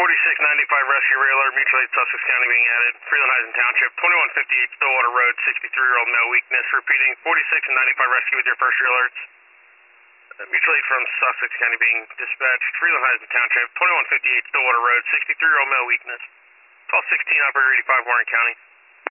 4695 rescue ray alert, mutual aid Sussex County being added. Freeland Heights Township, 2158 Stillwater Road, 63-year-old male weakness. Repeating, 46 and 95 rescue with your first ray alerts. Mutual aid from Sussex County being dispatched. Freeland Heights Township, 2158 Stillwater Road, 63-year-old male weakness. Call 16 operator 85 Warren County.